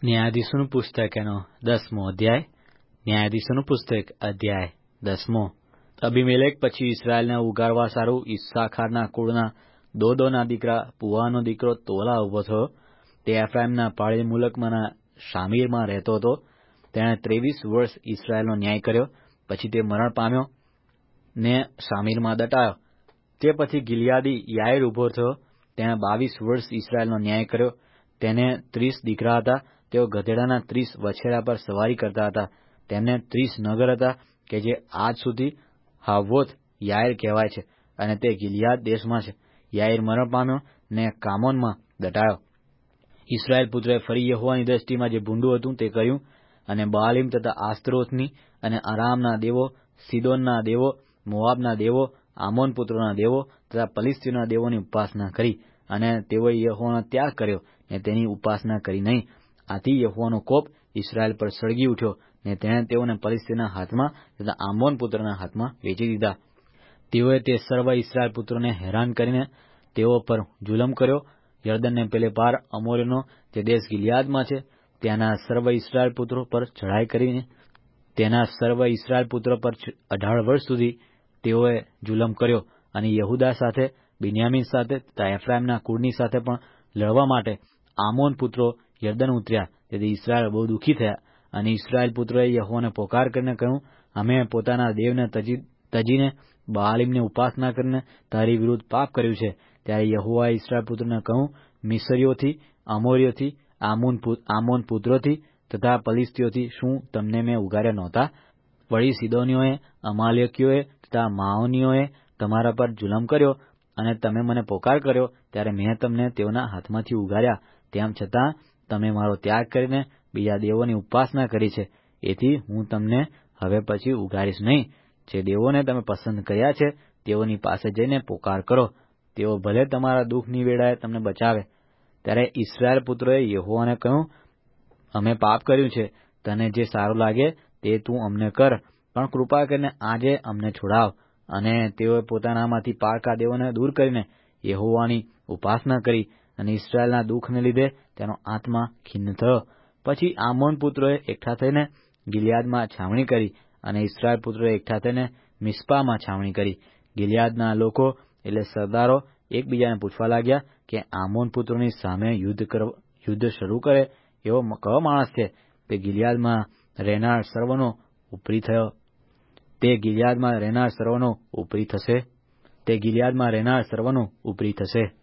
ન્યાયાધીશોનું પુસ્તક એનો 10મો અધ્યાય. ન્યાયાધીશોનું પુસ્તક અધ્યાય 10મો. અબીમેલેક પછી ઇસ્રાયેલને ઉગારવા સારું ઈસ્સાખારના કુળના દોદોના દીકરા પુવાનો દીકરો તોલા ઉભો થયો. તે એફ્રાઈમના પાળી મુલકમાંના શામીરમાં રહેતો હતો. તેણે 23 વર્ષ ઇસ્રાયેલનો ન્યાય કર્યો. પછી તે મરણ પામ્યો ને શામીરમાં દટાયો. તે પછી ગિલિયાદી યાઈર ઉભો થયો. તેણે 22 વર્ષ ઇસ્રાયેલનો ન્યાય કર્યો. તેને 30 દીકરા હતા. તેઓ ગધેડાના 30 વછેરા પર સવારી કરતા હતા. તેમને 30 નગર હતા કે જે આજ સુધી હાવોથ યાઈર કહેવાય છે, અને તે ગિલિયાદ દેશમાં છે. યાઈર મરણ પામ્યો ને કામોનમાં દટાયો. ઇસ્રાયેલ પુત્રએ ફરી યહોવાની દ્રષ્ટિમાં જે ભૂંડું હતું તે કર્યું, અને બાલીમ તથા આસ્તરોથની અને અરામના દેવો, સીદોનના દેવો, મોવાબના દેવો, આમોન પુત્રોના દેવો તથા પલિશ્તીઓના દેવોની ઉપાસના કરી, અને તેઓએ યહોવાનો ત્યાગ કર્યો ને તેની ઉપાસના કરી નહીં. આથી યહોવાનો કોપ ઇસ્રાયેલ પર સળગી ઉઠ્યો, ને તેણે તેઓને પલિશ્તીના હાથમાં તથા આમોન પુત્રોના હાથમાં વેચી દીધા. તેઓએ તે સર્વ ઇસ્રાયેલ પુત્રોને હેરાન કરીને તેઓ પર જુલમ કર્યો. યર્દનને પેલે પાર અમોરીનો જે દેશ ગિલિયાદમાં છે, ત્યાંના સર્વ ઇસ્રાયેલ પુત્રો પર ચઢાઈ કરીને તેના સર્વ ઇસ્રાયેલ પુત્રો પર 18 વર્ષ સુધી તેઓએ જુલમ કર્યો. અને યહુદા સાથે, બિન્યામીન સાથે તથા એફ્રાઈમના કુળની સાથે પણ લડવા માટે આમોન પુત્રો યર્દન ઉતર્યા. તેથી ઇસ્રાયેલ બહુ દુઃખી થયા. અને ઇસ્રાયેલ પુત્રોએ યહોવાને પોકાર કરીને કહ્યું, અમે પોતાના દેવને તજીને બાલીમને ઉપાસના કરીને તારી વિરુદ્ધ પાપ કર્યું છે. ત્યારે યહોવાએ ઇસ્રાયેલ પુત્રોને કહ્યું, મિસ્રીઓથી, અમોરીઓથી, આમોન પુત્રોથી તથા પલિશ્તીઓથી શું તમને મેં ઉગાર્યા નહોતા? વળી સીદોનીઓએ, અમાલેકીઓએ તથા માઓનીઓએ તમારા પર જુલમ કર્યો, અને તમે મને પોકાર કર્યો ત્યારે મેં તમને તેઓના હાથમાંથી ઉગાર્યા. તેમ છતાં તમે મારો ત્યાગ કરીને બીજા દેવોની ઉપાસના કરી છે. એથી હું તમને હવે પછી ઉગારીશ નહીં. જે દેવોને તમે પસંદ કર્યા છે તેઓની પાસે જઈને પોકાર કરો. તેઓ ભલે તમારા દુઃખની વેળાએ તમને બચાવે. ત્યારે ઇસ્રાયેલ પુત્રોએ યહોવાને કહ્યું, અમે પાપ કર્યું છે. તને જે સારું લાગે તે તું અમને કર, પણ કૃપા કરીને આજે અમને છોડાવ. અને તેઓએ પોતાનામાંથી પારકા દેવોને દૂર કરીને યહોવાની ઉપાસના કરી, અને ઇસ્રાયેલના દુઃખને લીધે તેનો આત્મા ખિન્ન થયો. પછી આમોન પુત્રોએ એકઠા થઈને ગિલિયાદમાં છાવણી કરી, અને ઇસ્રાયેલ પુત્રોએ એકઠા થઈને મિસ્પામાં છાવણી કરી. ગિલિયાદના લોકો એટલે સરદારો એકબીજાને પૂછવા લાગ્યા કે આમોન પુત્રોની સામે યુદ્ધ શરૂ કરે એવો કયો માણસ છે? તે ગિલિયાદમાં રહેનાર સર્વનો ઉપરી થયો. તે ગિલિયાદમાં રહેનાર સર્વનો ઉપરી થશે.